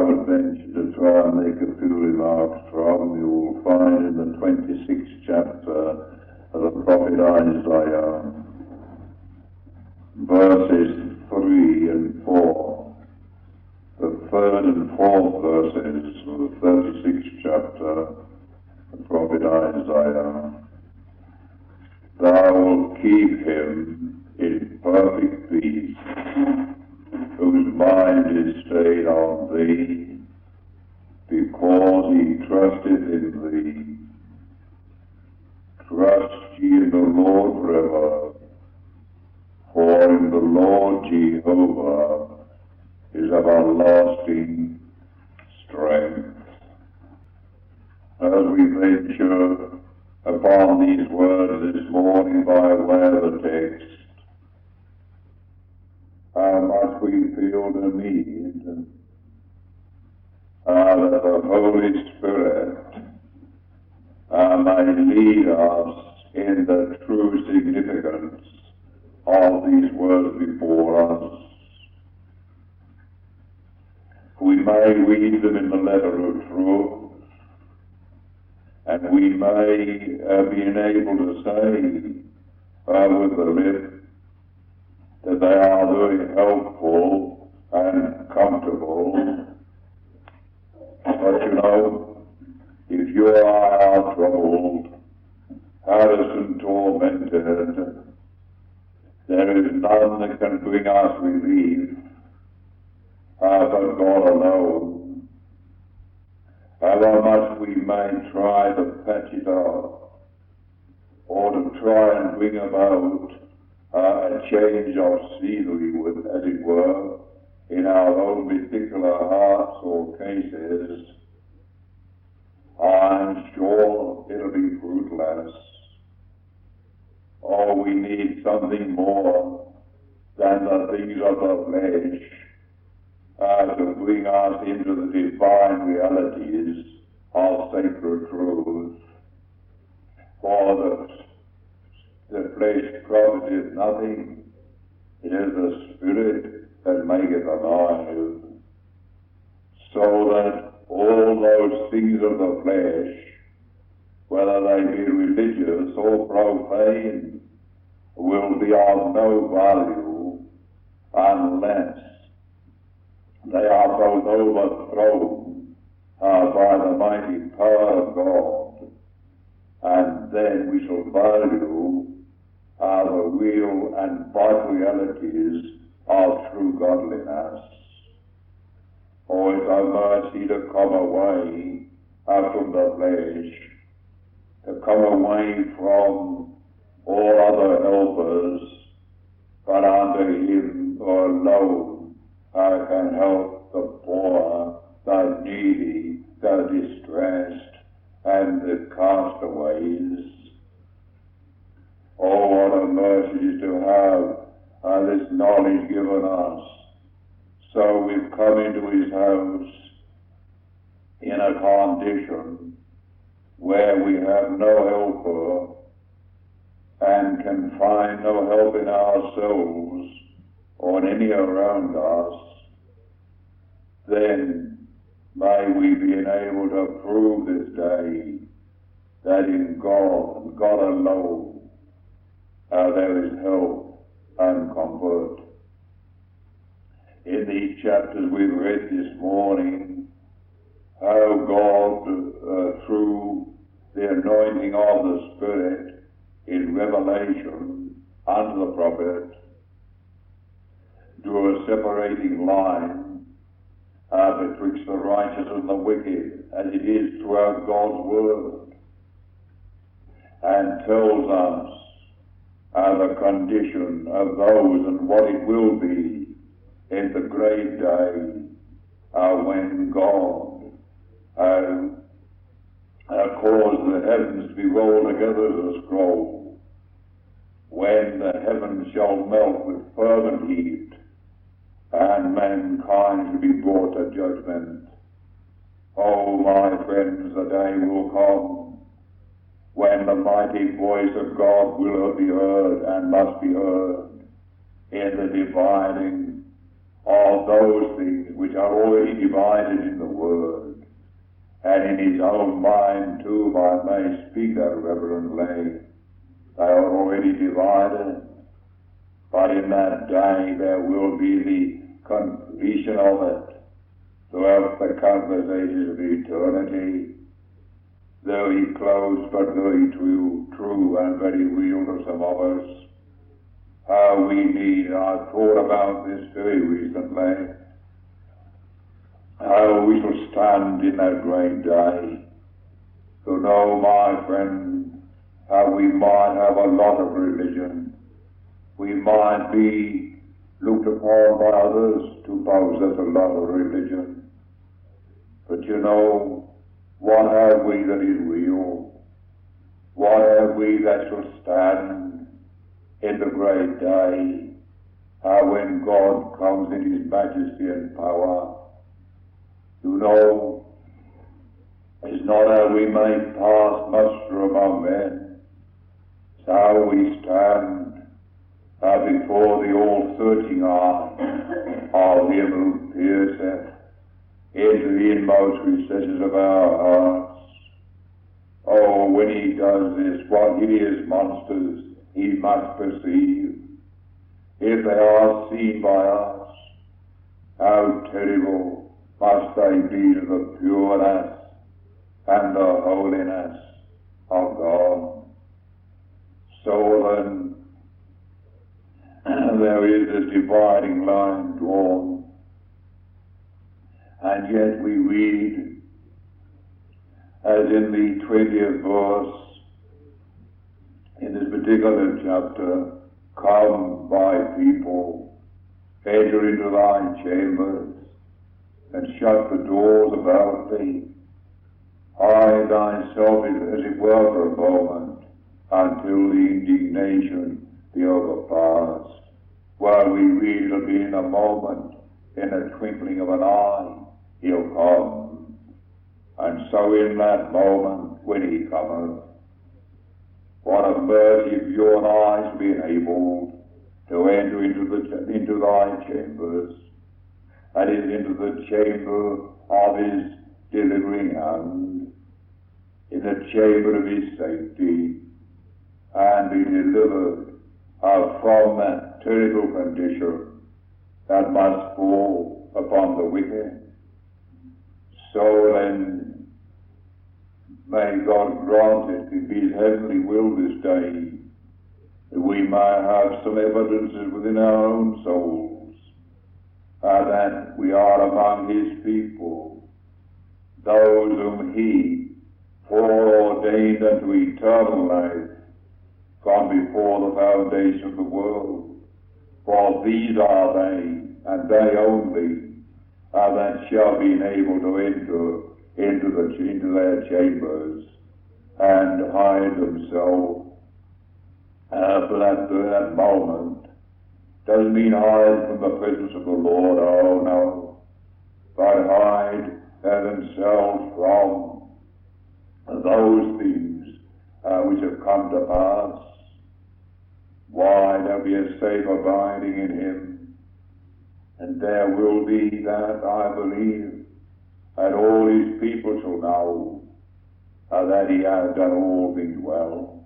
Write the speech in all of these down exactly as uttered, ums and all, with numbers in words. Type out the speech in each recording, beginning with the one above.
would venture to try and make a few remarks from, you will find in the twenty-sixth chapter of the prophet Isaiah, verses three and four, the third and fourth verses of the thirty-sixth chapter of the prophet Isaiah. Thou wilt keep him in perfect peace, whose mind is stayed on thee, because he trusteth in thee. Trust ye in the Lord forever, for in the Lord Jehovah is everlasting strength. As we venture upon these words this morning by way of the text, how much we feel the need uh, that the Holy Spirit uh, may lead us in the true significance of these words before us. We may read them in the letter of truth, and we may uh, be enabled to say uh, with the lip that they are very helpful and comfortable. But you know, if you or I are troubled, harassed and tormented, there is none that can bring us relief uh, but God alone. However much we may try to patch it up, or to try and bring about uh, a change of scenery, with, as it were, in our own particular hearts or cases, I'm sure it'll be fruitless. Oh, we need something more than the things of the flesh uh, to bring us into the divine realities of sacred truth. For the, the flesh profiteth nothing. It is the Spirit that maketh alive. So that all those things of the flesh, whether they be religious or profane, will be of no value unless they are both overthrown uh, by the mighty power of God, and then we shall value uh, the real and vital realities of true godliness. Oh, it's a mercy to come away uh, from the flesh, to come away from all other helpers, but unto him who alone uh, can help the poor, the needy, the distressed, and the castaways. Oh, what a mercy to have uh, this knowledge given us. So we've come into his house in a condition where we have no helper and can find no help in ourselves or in any around us. Then may we be enabled to prove this day that in God, and God alone, uh, there is help and comfort. In these chapters we've read this morning, how God, uh, through the anointing of the Spirit in revelation unto the prophet, drew a separating line uh, betwixt the righteous and the wicked, as it is throughout God's word, and tells us uh, the condition of those and what it will be in the great day uh, when God uh, uh, caused the heavens to be rolled together as a scroll, when the heavens shall melt with fervent heat, and mankind to be brought to judgment. Oh, my friends, the day will come when the mighty voice of God will be heard and must be heard in the dividing of those things which are already divided in and in his own mind too, if I may speak that reverently, they are already divided, but in that day there will be the completion of it throughout the conversations of eternity, very close but very true, true and very real to some of us. How we need, I've thought about this very recently, how we shall stand in that great day to know, my friend, how we might have a lot of religion. We might be looked upon by others to possess a lot of religion. But you know, what have we that is real? What have we that shall stand in the great day? How when God comes in his majesty and power, you know, it's not how we may pass muster among men, it's how we stand uh, before the all-searching eye of him who pierceth into the inmost recesses of our hearts. Oh, when he does this, what hideous monsters he must perceive. If they are seen by us, how terrible must they be to the pureness and the holiness of God. So then, there is this dividing line drawn, and yet we read, as in the twentieth verse, in this particular chapter, come, my people, enter into thy chambers, and shut the doors about thee. Hide thyself as it were for a moment, until the indignation be overpast. While we read, it'll be in a moment, in a twinkling of an eye, he'll come. And so in that moment, when he cometh, what a mercy if you and I shall be enabled to enter into the into thy chambers, that is, into the chamber of his delivering hand, in the chamber of his safety, and be delivered uh, from that terrible condition that must fall upon the wicked. So then, may God grant it to be his heavenly will this day, that we might have some evidences within our own souls, uh, that we are among his people, those whom he foreordained unto eternal life from before the foundation of the world. For these are they, and they only, uh, that shall be enabled to enter into the into their chambers and hide themselves uh, for that, for that moment. Doesn't mean hide from the presence of the Lord, oh no, but hide uh, themselves from those things uh, which have come to pass. Why, there'll be a safe abiding in him, and there will be that, I believe, that all his people shall know uh, that he has done all things well.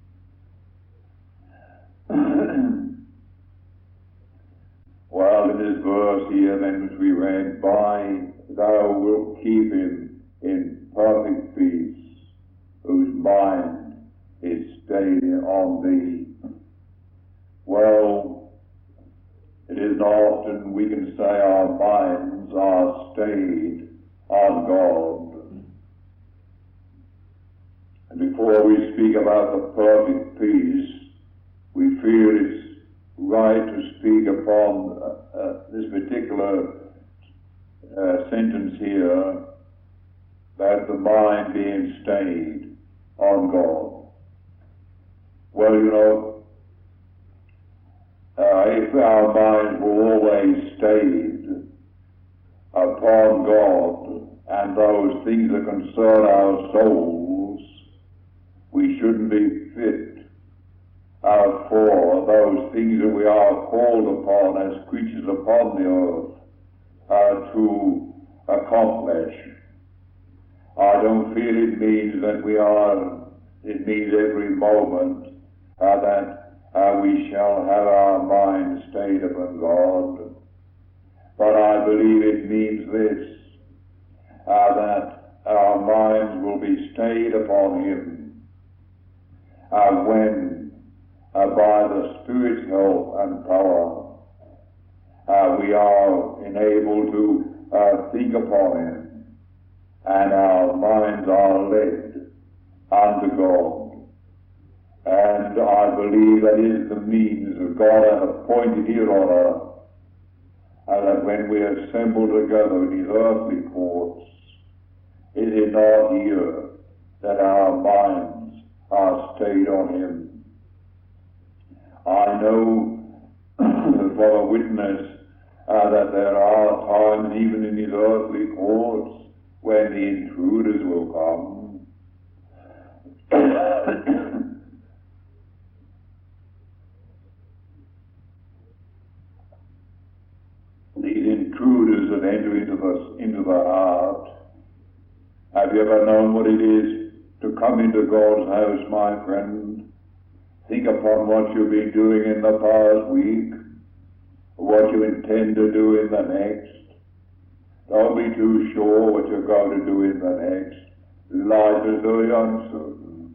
Well, in this verse here, then, which we read, by thou wilt keep him in perfect peace, whose mind is stayed on thee. Well, it isn't often we can say our minds are stayed on God. And before we speak about the perfect peace, we feel it's right to speak upon uh, uh, this particular uh, sentence here, that the mind being stayed on God. Well, you know, uh, if our mind were always stayed upon God and those things that concern our souls, we shouldn't be fit uh, for those things that we are called upon as creatures upon the earth uh, to accomplish. I don't feel it means that we are, it means every moment uh, that uh, we shall have our minds stayed upon God. But I believe it means this, uh, that our minds will be stayed upon Him uh, when, uh, by the Spirit's help and power, uh, we are enabled to uh, think upon Him, and our minds are led unto God. And I believe that is the means that God hath appointed here on earth, and that when we assemble together in His earthly courts, is it not here that our minds are stayed on Him? I know from a witness uh, that there are times even in His earthly courts when the intruders will come. These intruders that enter into the, into the heart. Have you ever known what it is to come into God's house, my friend? Think upon what you've been doing in the past week, what you intend to do in the next. Don't be too sure what you're going to do in the next. Life is very uncertain.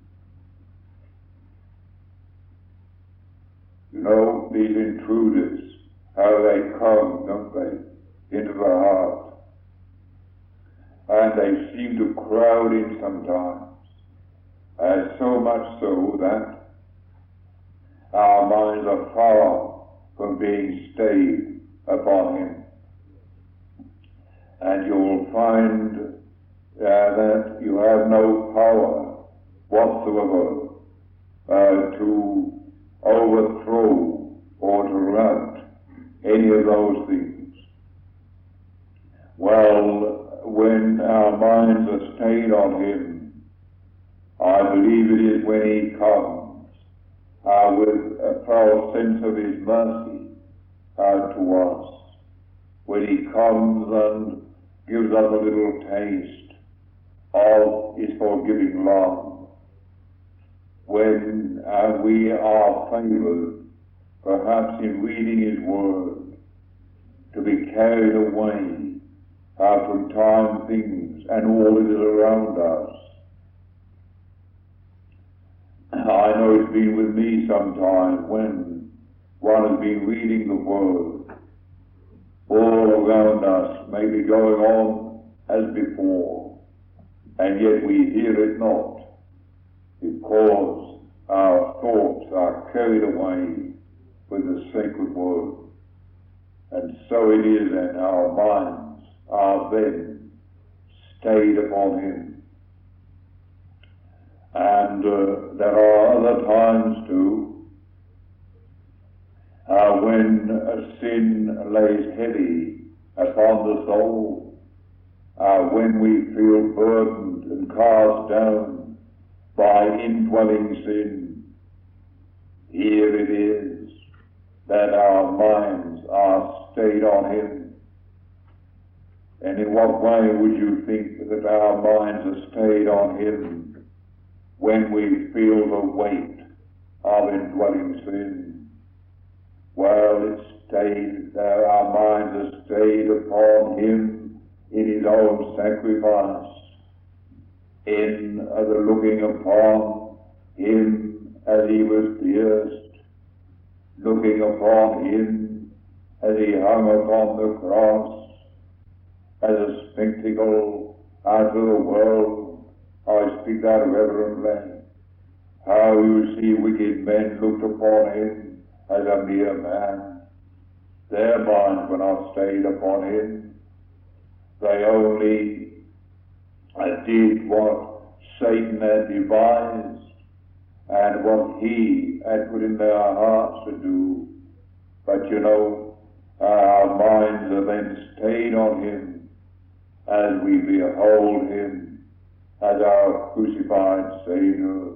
You know, these intruders, how they come, don't they, into the heart. And they seem to crowd in sometimes, and so much so that our minds are far from being stayed upon Him. And you will find uh, that you have no power whatsoever uh, to overthrow or to rout any of those things. Well, when our minds are stayed on Him, I believe it is when He comes uh, with a full sense of His mercy uh, to us, when He comes and gives us a little taste of His forgiving love, when uh, we are favored, perhaps in reading His Word, to be carried away uh, from time, things, and all that is around us. I know it's been with me sometimes when one has been reading the Word. All around us may be going on as before, and yet we hear it not, because our thoughts are carried away with the sacred Word. And so it is, and our minds are then stayed upon Him. And uh, there are other times too, Uh, when uh, sin lays heavy upon the soul, uh, when we feel burdened and cast down by indwelling sin, here it is that our minds are stayed on Him. And in what way would you think that our minds are stayed on Him when we feel the weight of indwelling sin? Well, it's stayed there, our minds are stayed upon Him in His own sacrifice, in uh, the looking upon Him as He was pierced, looking upon Him as He hung upon the cross, as a spectacle unto the world. I speak that reverently. How you see wicked men looked upon Him as a mere man. Their minds were not stayed upon Him. They only uh, did what Satan had devised and what he had put in their hearts to do. But you know, uh, our minds are then stayed on Him as we behold Him as our crucified Savior.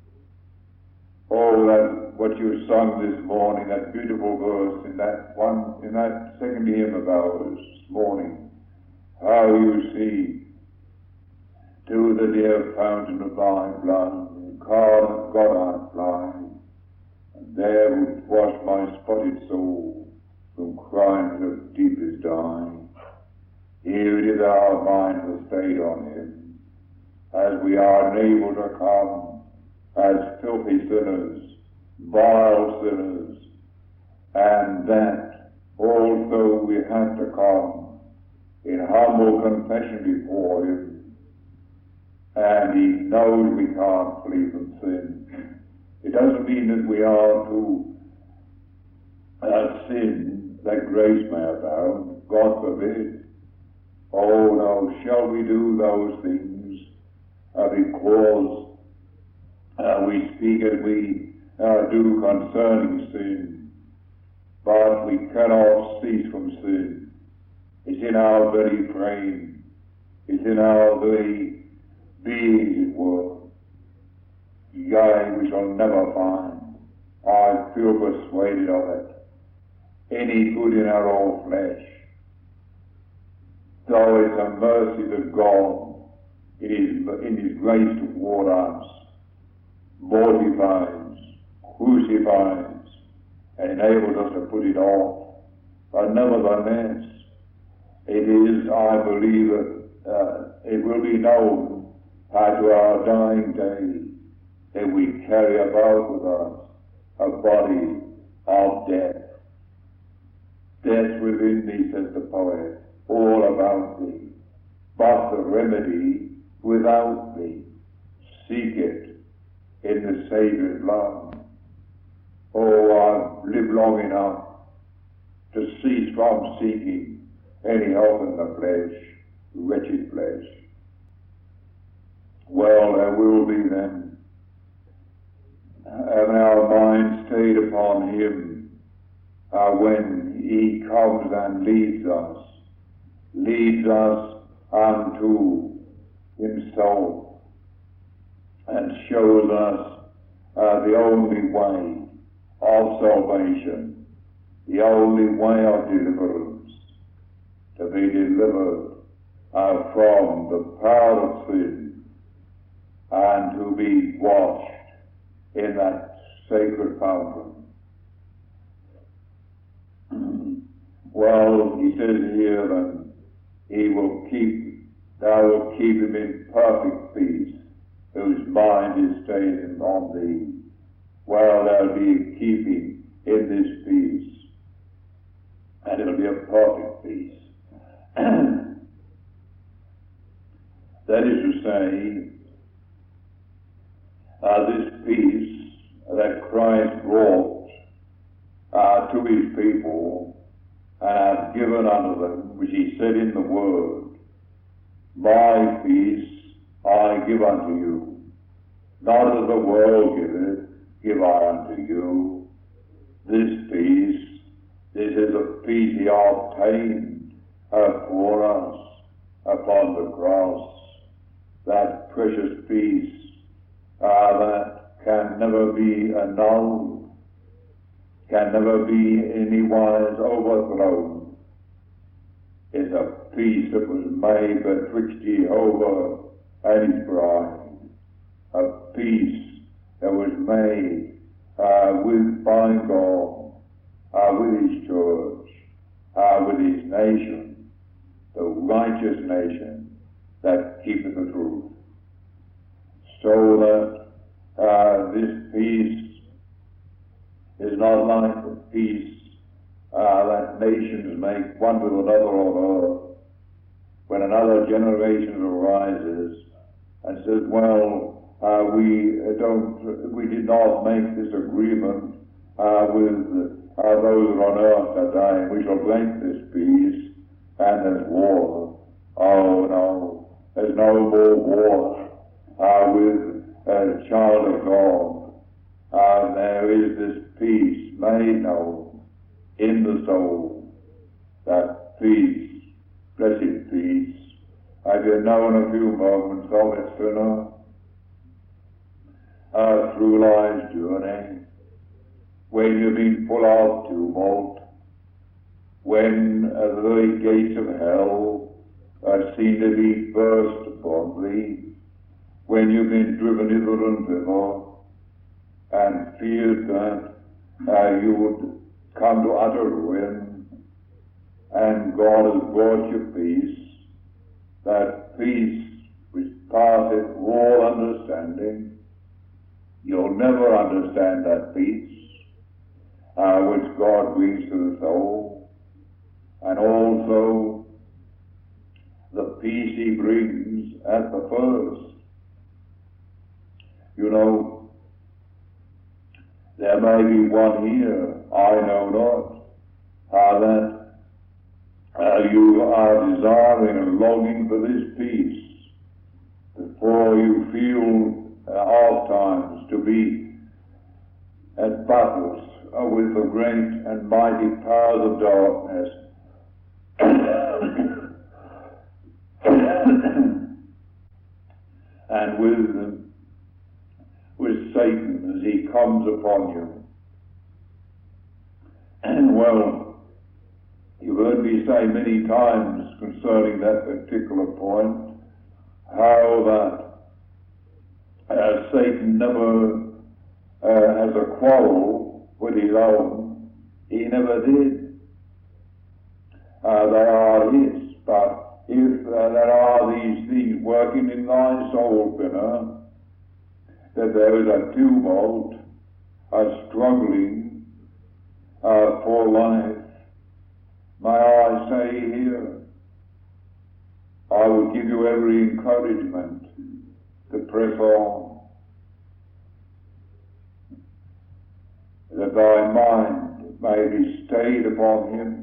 Oh, that what you sung this morning, that beautiful verse in that one, in that second hymn of ours this morning, how you see to the dear fountain of thy blood, incarnate God I fly, and there would wash my spotted soul from crimes of deepest dye. Here it is our minds are stayed on him, as we are unable to come as filthy sinners, vile sinners, and that also we have to come in humble confession before him, and he knows we can't flee from sin. It doesn't mean that we are to uh, sin that grace may abound. God forbid. Oh no, shall we do those things uh, because uh, we speak as we uh, do concerning sin, but we cannot cease from sin. It's in our very frame. It's in our very being, as it were. Yea, we shall never find, I feel persuaded of it, any good in our own flesh. Though it's a mercy of God, it is in his grace toward us, mortifies, crucifies, and enables us to put it off. But nevertheless, it is, I believe, uh, it will be known uh, to our dying day that we carry about with us a body of death. Death within thee, says the poet, all about thee, but the remedy without thee. Seek it in the Saviour's love. Oh, I've lived long enough to cease from seeking any help in the flesh, wretched flesh. Well, there will be then, and our mind stayed upon him uh, when he comes and leads us, leads us unto himself, and shows us uh, the only way of salvation, the only way of deliverance, to be delivered uh, from the power of sin, and to be washed in that sacred fountain. Well, he says here that he will keep, thou wilt keep him in perfect peace, whose mind is stayed on thee. Well, there'll be keeping in this peace, and it'll be a perfect peace. That is to say, uh, this peace that Christ brought uh, to his people and hath given unto them, which he said in the word, my peace I give unto you, not as the world giveth, give I unto you. This peace, this is a peace he obtained uh, for us upon the cross, that precious peace uh, that can never be annulled, can never be in any wise overthrown. Is a peace that was made betwixt Jehovah and his bride, a peace that was made uh, with by God, uh, with his church, uh, with his nation, the righteous nation that keepeth the truth. So that uh, this peace is not like the peace uh, that nations make one with another on earth, when another generation arises and says, well, uh, we don't, we did not make this agreement uh, with uh, those that on earth are dying. We shall break this peace, and there's war. Oh no, there's no more war uh, with a child of God. Uh, there is this peace made known in the soul, that peace, blessed peace. Have you known a few moments of it, sinner? Uh, through life's journey, when you've been full of tumult, when uh, the very gates of hell uh, seem to be burst upon thee, when you've been driven hither and thither and feared that uh, you would come to utter ruin, and God has brought you peace, that peace which passeth all understanding. You'll never understand that peace uh, which God brings to the soul, and also the peace he brings at the first. You know, there may be one here, I know not, uh, that uh, you are desiring and longing for this peace, before you feel uh, oft times to be at battles uh, with the great and mighty powers of darkness. And with, with Satan as he comes upon you. And well, you've heard me say many times concerning that particular point, how that uh, Satan never uh, has a quarrel with his own. He never did. Uh, they are his, but if uh, there are these things working in thy soul, sinner, that there is a tumult, a struggling uh, for life, may I say here, I would give you every encouragement to press on, that thy mind may be stayed upon him,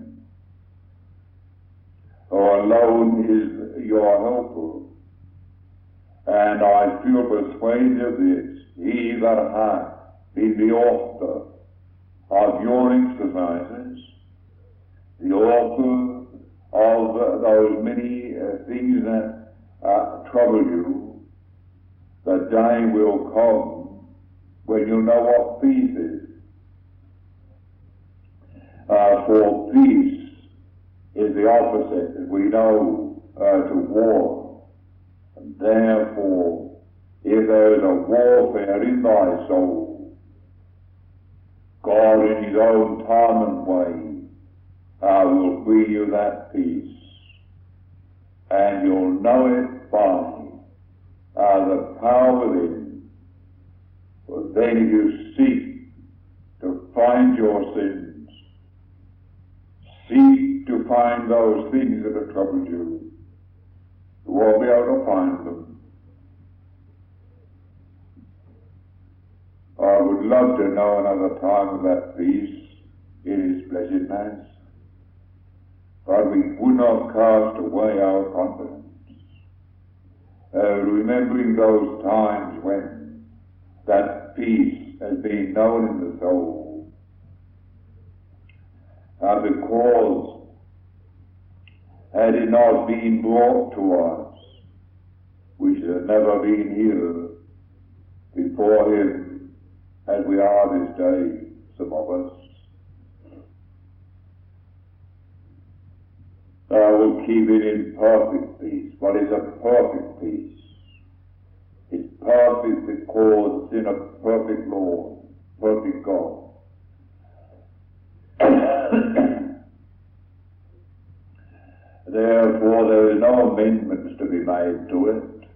for alone is your helper. And I feel persuaded of this, he that hath been the author of your exercises, the author of uh, those many uh, things that uh, trouble you, the day will come when you know what peace is. Uh, for peace is the opposite, as we know, uh, to war. And therefore, if there is a warfare in thy soul, God in his own time and way uh, will bring you that peace. And you'll know it by uh, the power within. For then if you seek to find your sins, seek to find those things that have troubled you, you won't be able to find them. I would love to know another time of that peace in his blessedness, but we would not cast away our confidence. Uh, remembering those times when that peace has been known in the soul, uh, because had it not been brought to us, we should have never been here before him as we are this day, some of us. I will keep it in perfect peace. What is a perfect peace? It's perfect because it's in a perfect Lord, perfect God. Therefore, there is no amendments to be made to it.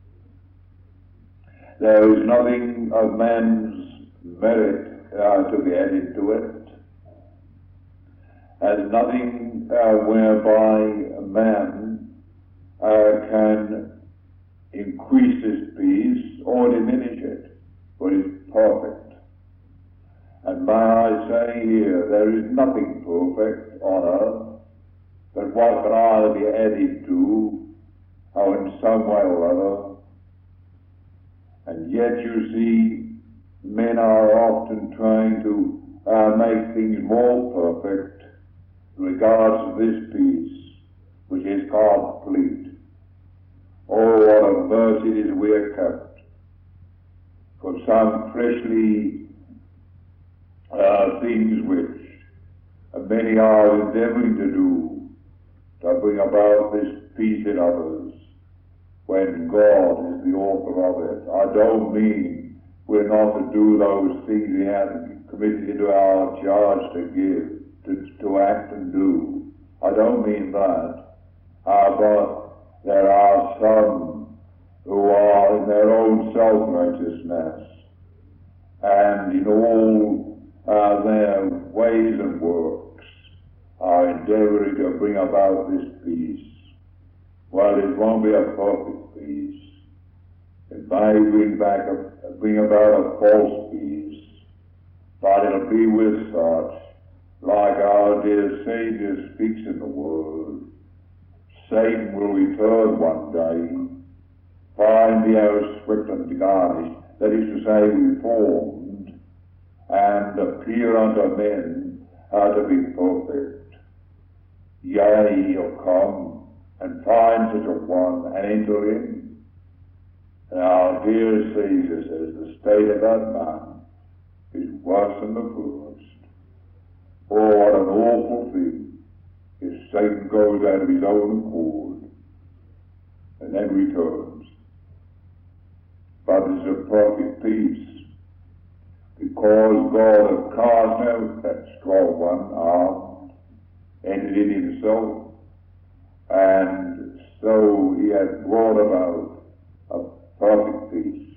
There is nothing of man's merit uh, to be added to it. There's nothing uh, whereby a man uh, can increase his peace or diminish it, but it's perfect. And may I say here, there is nothing perfect on earth, but what can either be added to, or in some way or other. And yet you see, men are often trying to uh, make things more perfect in regards to this peace, which is complete. Oh, what a mercy it is we are kept from some fleshly uh, things which many are endeavoring to do to bring about this peace in others, when God is the author of it. I don't mean we're not to do those things he has committed into our charge to give, to, to act and do. I don't mean that. Uh, but there are some who are in their own self-righteousness and in all uh, their ways and works are endeavoring to bring about this peace. Well, it won't be a perfect peace. It may bring back a, bring about a false peace, but it'll be with such, like our dear Saviour speaks in the Word. Satan will return one day, find the house swept and garnished, that is to say, reformed, and appear unto men uh, to be perfect. Yea, he'll come and find such a one and enter in. And our dear Saviour says the state of that man is worse than the first. Oh, what an awful thing if Satan goes out of his own accord and then returns. But it's a perfect peace, because God has cast out that strong one, armed, entered in himself, and so he has brought about a perfect peace.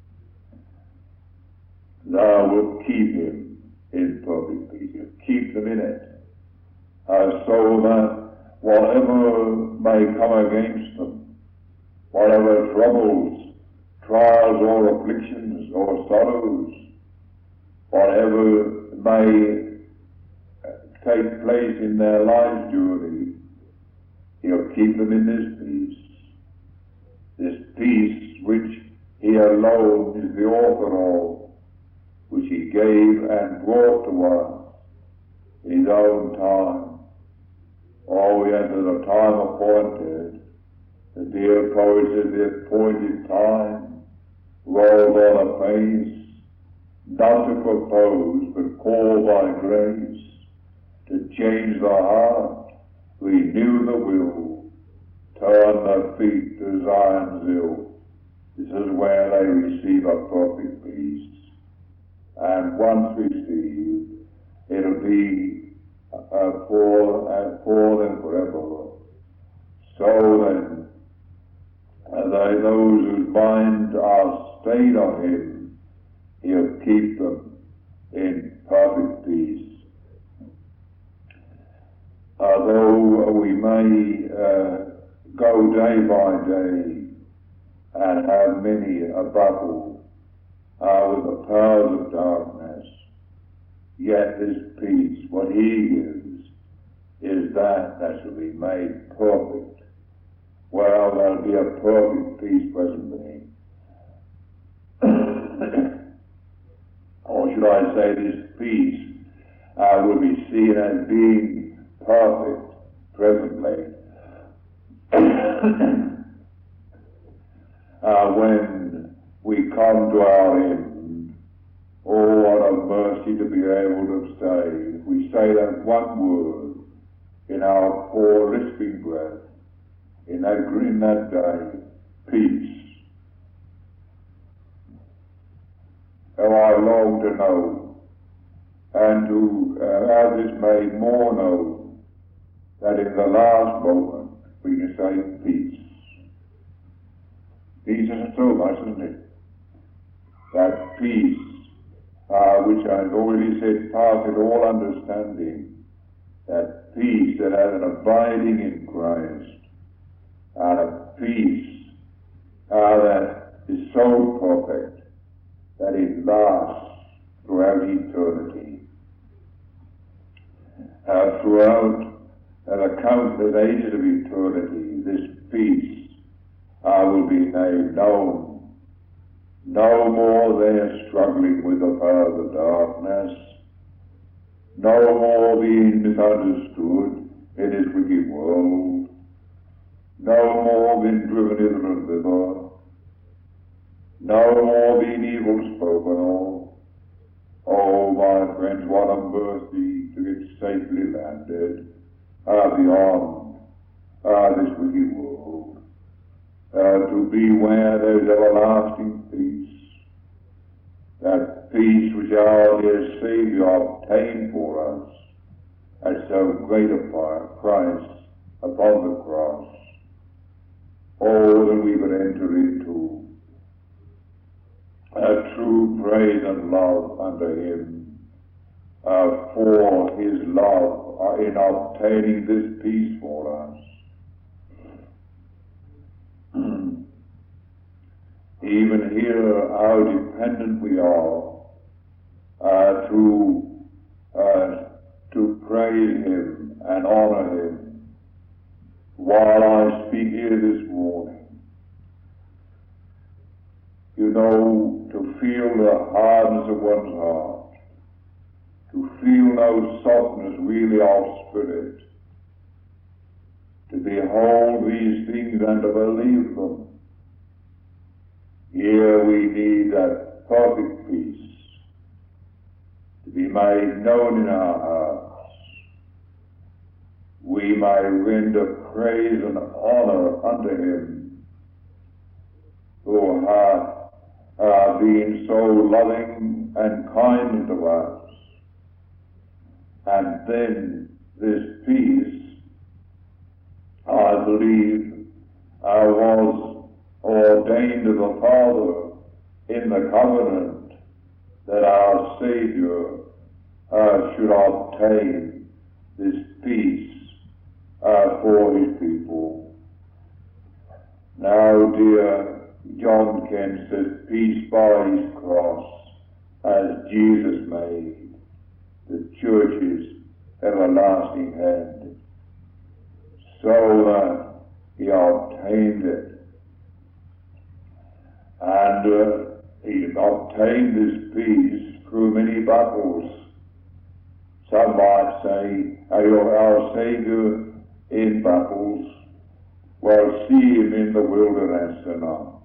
Thou wilt keep him in perfect peace. You'll keep them in it, uh, so that whatever may come against them, whatever troubles, trials or afflictions or sorrows, whatever may take place in their life's journey, he'll keep them in this peace. This peace which he alone is the author of, which he gave and brought to us in his own time. Oh, yes, at the time appointed, the dear poet said, the appointed time rolls on a face, not to propose, but call by grace, to change the heart, renew the will, turn the feet to Zion's hill. This is where they receive a perfect peace. And once received, it'll be uh, for, uh, for them forever. So then, uh, they, those whose minds are stayed on him, he'll keep them in perfect peace. Although we may uh, go day by day and have many a battle uh, with the powers of darkness, yet this peace, what he gives, is that that shall be made perfect. Well, there'll be a perfect peace presently. Or should I say, this peace uh, will be seen as being perfect presently. uh, when we come to our end, oh, what a mercy to be able to say, if we say that one word in our poor lisping breath, in that, in that day, peace. How I long to know, and to uh, have this made more known, that in the last moment we can say peace. Peace is so much, isn't it? That peace, uh, which I've already said, passeth all understanding, that peace that has an abiding in Christ, and a peace uh, that is so perfect that it lasts throughout eternity. Uh, throughout uh, the countless ages of eternity, this peace uh, will be made known. No more there struggling with the powers of darkness, no more being misunderstood in this wicked world, no more being driven hither and thither, no more being evil spoken of. Oh, my friends, what a mercy to get safely landed uh, beyond uh, this wicked world. Uh, uh, to be where there is everlasting peace, that peace which our dear Saviour obtained for us at so great a price upon the cross. Oh, that we could enter into a true praise and love unto him uh, for his love uh, in obtaining this peace for us. Even here, how dependent we are uh, to uh, to praise him and honor him. While I speak here this morning, you know, to feel the hardness of one's heart, to feel no softness really of spirit, to behold these things and to believe them. Here we need that perfect peace to be made known in our hearts. We may render praise and honor unto him who hath uh, been so loving and kind to us. And then this peace, I believe, uh, was ordained of the Father in the covenant that our Saviour uh, should obtain this peace uh, for his people. Now, dear John Kent says, peace by his cross, as Jesus made the church's everlasting head, so that he obtained it. And uh, he obtained this peace through many battles. Some might say, our, our Saviour in battles, well, see him in the wilderness and on.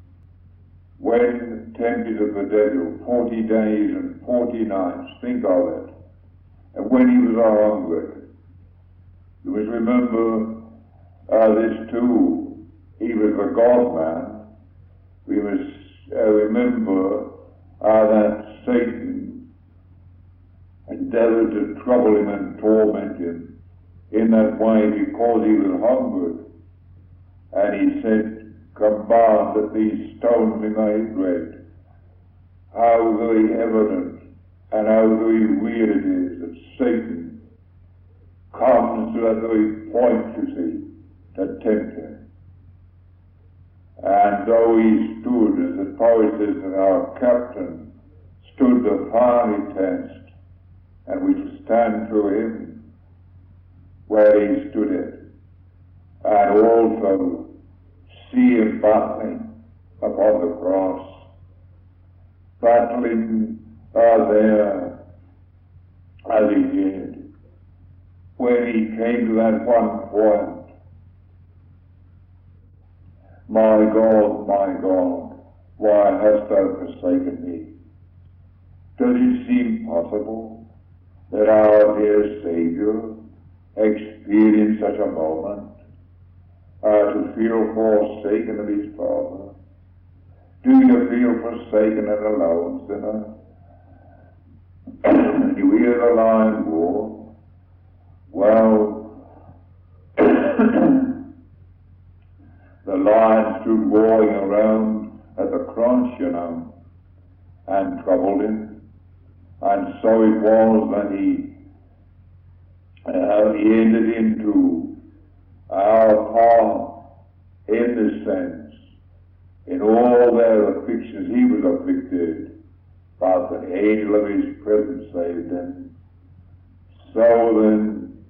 When tempted of the devil, forty days and forty nights, think of it. And when he was hungry, you must remember uh, this too, he was a God-man. We must uh, remember uh, that Satan endeavored to trouble him and torment him in that way because he was hungry. And he said, command that these stones be made bread. How very evident and how very real it is that Satan comes to that very point, you see, to tempt him. And though he stood, as the poet says, that our captain stood the fiery test, and we to stand through him where he stood it, and also see him battling upon the cross, battling uh, there as he did, when he came to that one point, my God, my God, why hast thou forsaken me? Does it seem possible that our dear Saviour experienced such a moment uh, to feel forsaken of his Father? Do you feel forsaken and alone, sinner? You hear the lion roar? Well, the lion stood roaring around at the cross, you know, and troubled him. And so it was that he, uh, he entered into our part in this sense. In all their afflictions he was afflicted, but the angel of his presence saved him. So then,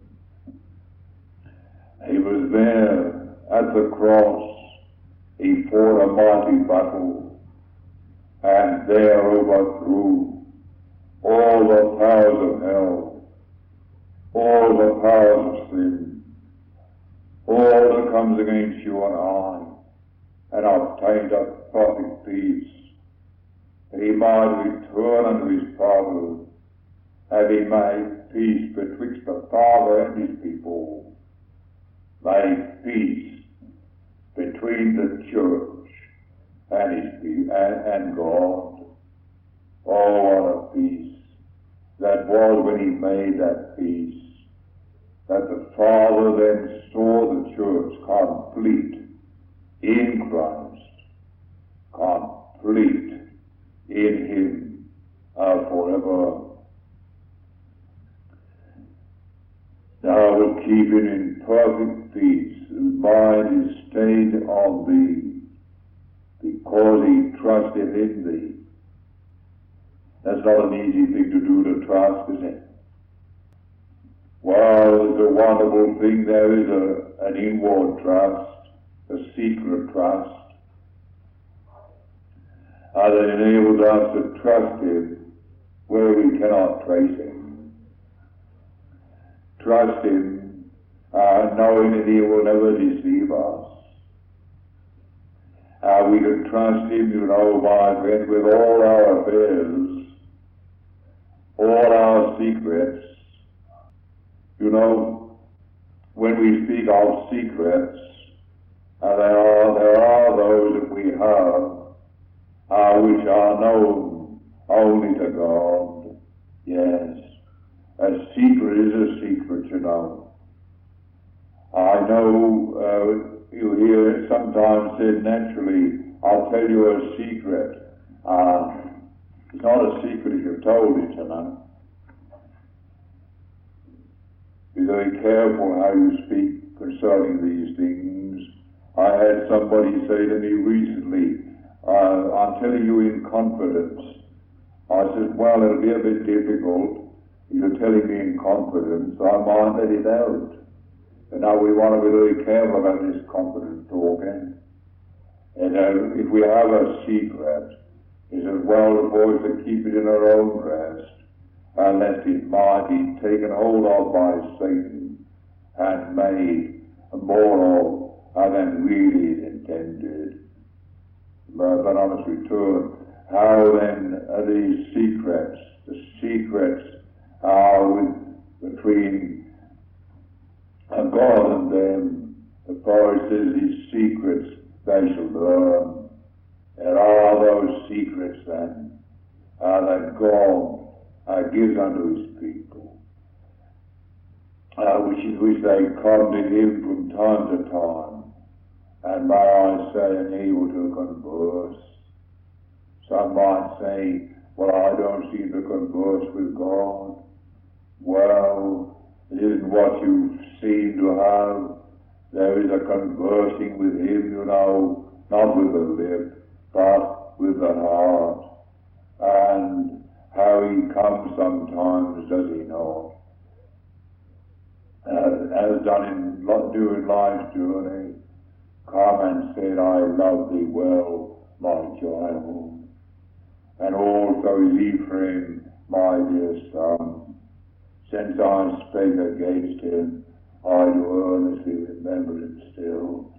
he was there at the cross. He fought a mighty battle, and there overthrew all the powers of hell, all the powers of sin, all that comes against you and I, and obtained a perfect peace, that he might return unto his Father, and he made peace betwixt the Father and his people, made peace between the church and his people and, and God. Oh, what a peace that was when he made that peace, that the Father then saw the church complete in Christ, complete in him uh, forever. Now will keep him in perfect peace, whose mind is stayed on thee, because he trusted in thee. That's not an easy thing to do, to trust, is it? Well, it's a wonderful thing. There is a, an inward trust, a secret trust, uh, that enables us to trust him where we cannot trace him. Trust him, uh, knowing that he will never deceive us. Uh, we can trust him, you know, my friend, with all our affairs, all our secrets. You know, when we speak of secrets, uh, there are there are those that we have uh, which are known only to God. Yes, a secret is a secret, you know. I know uh, you hear it sometimes said naturally, I'll tell you a secret. Uh, it's not a secret if you've told it, you know. Be very careful how you speak concerning these things. I had somebody say to me recently, uh, I'm telling you in confidence. I said, well, it'll be a bit difficult. You're telling me in confidence. I might let it out. And now we want to be very careful about this confident talking. And uh, if we have a secret, it's as well for us to keep it in our own rest, unless it might be taken hold of by Satan and made more of than really is intended. But, but I must return. How then are these secrets? The secrets are with, between God and them. The poet says his secrets they shall learn. There are those secrets then uh, that God uh, gives unto his people, uh, which is which they come to him from time to time, and may I say unable to converse. Some might say, well, I don't seem to converse with God. Well, it isn't what you seem to have. There is a conversing with him, you know, not with the lip, but with the heart. And how he comes sometimes, does he not? Uh, as done in during life's journey, come and said, I love thee well, my child. And also is Ephraim, my dear son. Since I spake against him, I do earnestly remember him still.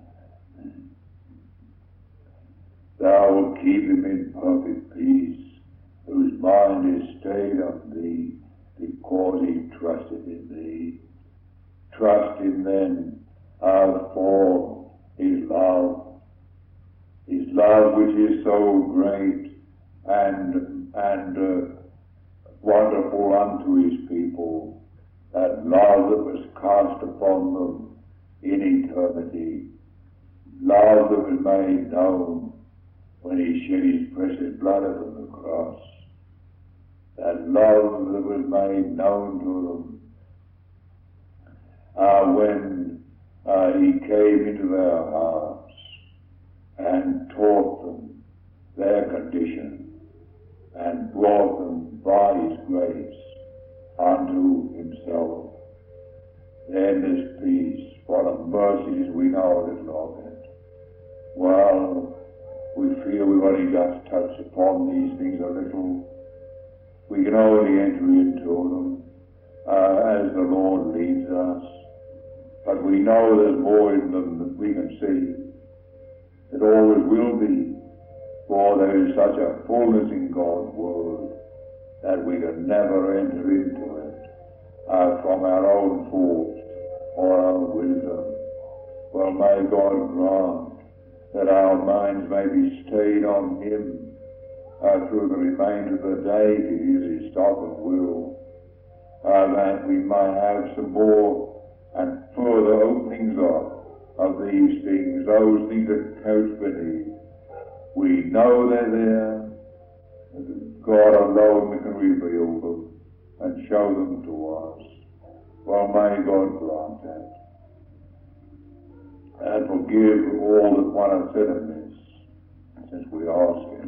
Thou wilt keep him in perfect peace, whose mind is stayed on thee, because he trusted in thee. Trust him then uh, for his love, his love which is so great and and uh, wonderful unto his people, that love that was cast upon them in eternity, love that was made known when he shed his precious blood upon the cross, that love that was made known to them uh, when uh, he came into their hearts and taught them their condition and brought them by his grace unto himself. Then this peace, what a mercy we know it, Lord. Well, we feel we've only just touched upon these things a little. We can only enter into them uh, as the Lord leads us. But we know there's more in them than we can see. It always will be, for there is such a fullness in God's Word that we can never enter into it uh, from our own thoughts or our wisdom. Well, may God grant that our minds may be stayed on Him uh, through the remainder of the day to use His sovereign will, uh, that we might have some more and further openings of, of these things, those things that couch beneath. We know they're there. God alone can reveal them and show them to us. Well, may God grant that. And forgive all that one has said amiss, since we ask Him.